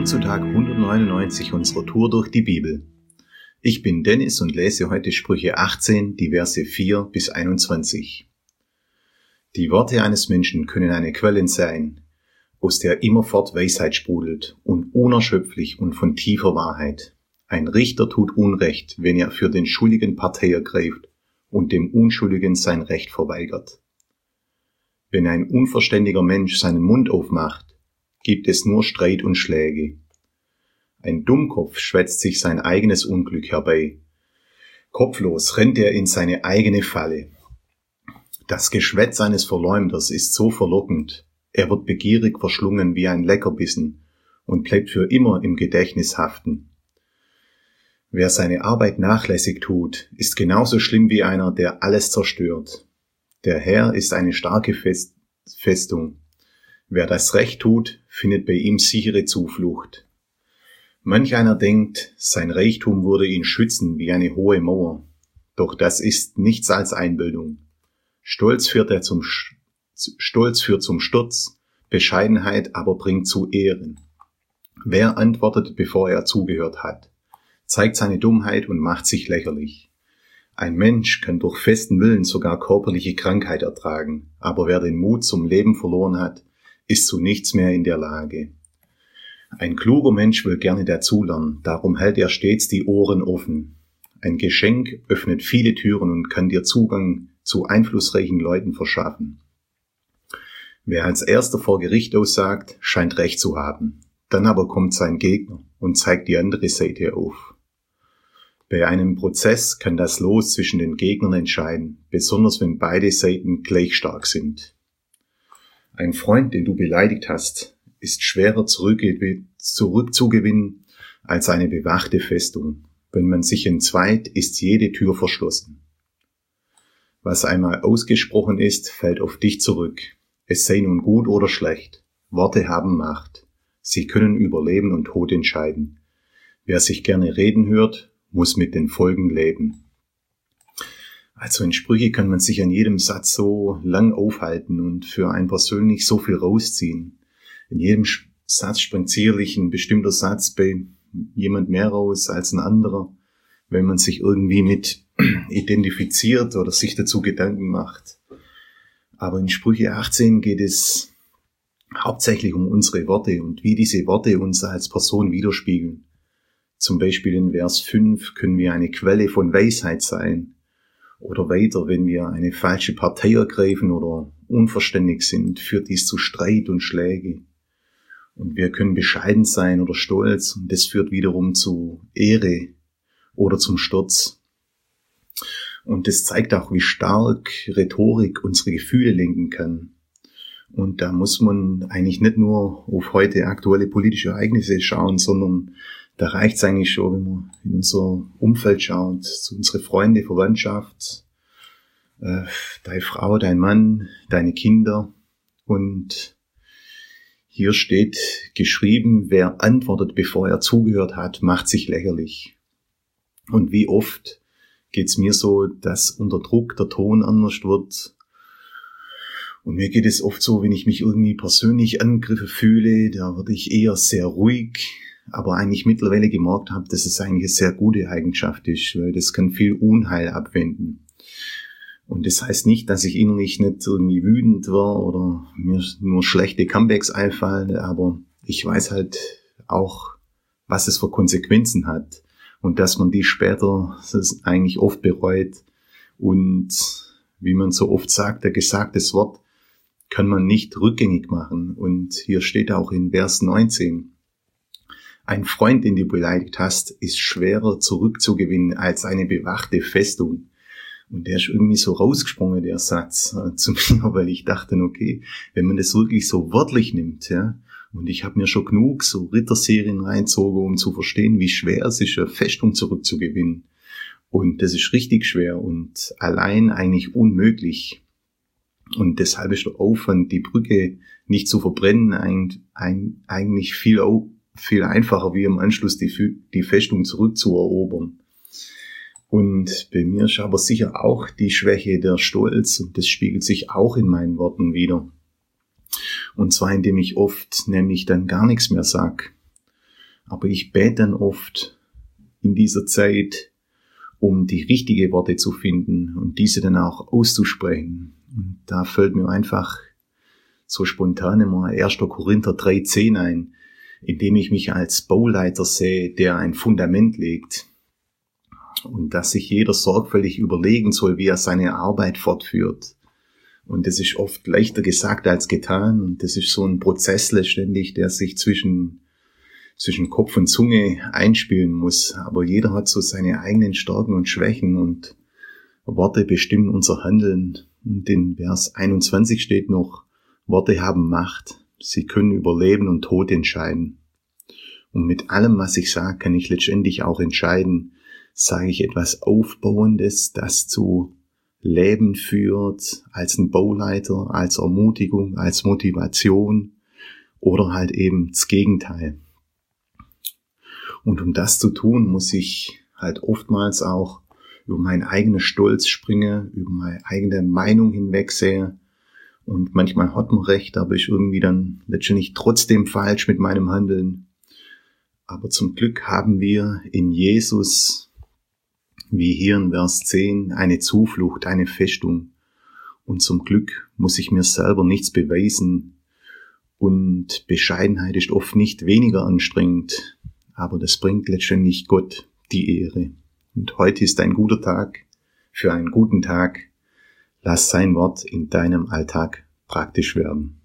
Willkommen zu Tag 199 unserer Tour durch die Bibel. Ich bin Dennis und lese heute Sprüche 18, die Verse 4 bis 21. Die Worte eines Menschen können eine Quelle sein, aus der immerfort Weisheit sprudelt und unerschöpflich und von tiefer Wahrheit. Ein Richter tut Unrecht, wenn er für den Schuldigen Partei ergreift und dem Unschuldigen sein Recht verweigert. Wenn ein unverständiger Mensch seinen Mund aufmacht, gibt es nur Streit und Schläge. Ein Dummkopf schwätzt sich sein eigenes Unglück herbei. Kopflos rennt er in seine eigene Falle. Das Geschwätz eines Verleumders ist so verlockend, er wird begierig verschlungen wie ein Leckerbissen und bleibt für immer im Gedächtnis haften. Wer seine Arbeit nachlässig tut, ist genauso schlimm wie einer, der alles zerstört. Der Herr ist eine starke Festung. Wer das Recht tut, findet bei ihm sichere Zuflucht. Manch einer denkt, sein Reichtum würde ihn schützen wie eine hohe Mauer. Doch das ist nichts als Einbildung. Stolz führt zum Sturz, Bescheidenheit aber bringt zu Ehren. Wer antwortet, bevor er zugehört hat, zeigt seine Dummheit und macht sich lächerlich. Ein Mensch kann durch festen Willen sogar körperliche Krankheit ertragen, aber wer den Mut zum Leben verloren hat, ist zu nichts mehr in der Lage. Ein kluger Mensch will gerne dazulernen, darum hält er stets die Ohren offen. Ein Geschenk öffnet viele Türen und kann dir Zugang zu einflussreichen Leuten verschaffen. Wer als erster vor Gericht aussagt, scheint Recht zu haben. Dann aber kommt sein Gegner und zeigt die andere Seite auf. Bei einem Prozess kann das Los zwischen den Gegnern entscheiden, besonders wenn beide Seiten gleich stark sind. Ein Freund, den du beleidigt hast, ist schwerer zurückzugewinnen als eine bewachte Festung. Wenn man sich entzweit, ist jede Tür verschlossen. Was einmal ausgesprochen ist, fällt auf dich zurück. Es sei nun gut oder schlecht. Worte haben Macht. Sie können über Leben und Tod entscheiden. Wer sich gerne reden hört, muss mit den Folgen leben. Also in Sprüche kann man sich an jedem Satz so lang aufhalten und für einen persönlich so viel rausziehen. In jedem Satz springt sicherlich ein bestimmter Satz bei jemand mehr raus als ein anderer, wenn man sich irgendwie mit identifiziert oder sich dazu Gedanken macht. Aber in Sprüche 18 geht es hauptsächlich um unsere Worte und wie diese Worte uns als Person widerspiegeln. Zum Beispiel in Vers 5 können wir eine Quelle von Weisheit sein. Oder weiter, wenn wir eine falsche Partei ergreifen oder unverständig sind, führt dies zu Streit und Schläge. Und wir können bescheiden sein oder stolz und das führt wiederum zu Ehre oder zum Sturz. Und das zeigt auch, wie stark Rhetorik unsere Gefühle lenken kann. Und da muss man eigentlich nicht nur auf heute aktuelle politische Ereignisse schauen, sondern da reicht es eigentlich schon, wenn man in unser Umfeld schaut, zu unsere Freunde, Verwandtschaft, deine Frau, dein Mann, deine Kinder. Und hier steht geschrieben, wer antwortet, bevor er zugehört hat, macht sich lächerlich. Und wie oft geht's mir so, dass unter Druck der Ton anders wird. Und mir geht es oft so, wenn ich mich irgendwie persönlich angegriffen fühle, da werde ich eher sehr ruhig, aber eigentlich mittlerweile gemerkt habe, dass es eigentlich eine sehr gute Eigenschaft ist, weil das kann viel Unheil abwenden. Und das heißt nicht, dass ich innerlich nicht irgendwie wütend war oder mir nur schlechte Comebacks einfallen, aber ich weiß halt auch, was es für Konsequenzen hat und dass man die später eigentlich oft bereut. Und wie man so oft sagt, der gesagtes Wort kann man nicht rückgängig machen. Und hier steht auch in Vers 19, ein Freund, den du beleidigt hast, ist schwerer zurückzugewinnen als eine bewachte Festung. Und der ist irgendwie so rausgesprungen, der Satz, zu mir, weil ich dachte, okay, wenn man das wirklich so wörtlich nimmt, ja, und ich habe mir schon genug so Ritterserien reinzogen, um zu verstehen, wie schwer es ist, eine Festung zurückzugewinnen. Und das ist richtig schwer und allein eigentlich unmöglich. Und deshalb ist der Aufwand, die Brücke nicht zu verbrennen, eigentlich viel einfacher, wie im Anschluss die Festung zurückzuerobern. Und bei mir ist aber sicher auch die Schwäche der Stolz und das spiegelt sich auch in meinen Worten wider. Und zwar indem ich oft nämlich dann gar nichts mehr sag. Aber ich bete dann oft in dieser Zeit, um die richtigen Worte zu finden und diese dann auch auszusprechen. Und da fällt mir einfach so spontan immer 1. Korinther 3,10 ein, in dem ich mich als Bauleiter sehe, der ein Fundament legt. Und dass sich jeder sorgfältig überlegen soll, wie er seine Arbeit fortführt. Und das ist oft leichter gesagt als getan. Und das ist so ein Prozess letztendlich, der sich zwischen Kopf und Zunge einspielen muss. Aber jeder hat so seine eigenen Stärken und Schwächen und Worte bestimmen unser Handeln. Und in Vers 21 steht noch, Worte haben Macht. Sie können über Leben und Tod entscheiden. Und mit allem, was ich sage, kann ich letztendlich auch entscheiden, sage ich etwas Aufbauendes, das zu Leben führt, als ein Bauleiter, als Ermutigung, als Motivation oder halt eben das Gegenteil. Und um das zu tun, muss ich halt oftmals auch über meinen eigenen Stolz springen, über meine eigene Meinung hinwegsehen. Und manchmal hat man recht, aber ich irgendwie dann letztendlich trotzdem falsch mit meinem Handeln. Aber zum Glück haben wir in Jesus, wie hier in Vers 10, eine Zuflucht, eine Festung. Und zum Glück muss ich mir selber nichts beweisen. Und Bescheidenheit ist oft nicht weniger anstrengend, aber das bringt letztendlich Gott die Ehre. Und heute ist ein guter Tag für einen guten Tag. Lass sein Wort in deinem Alltag praktisch werden.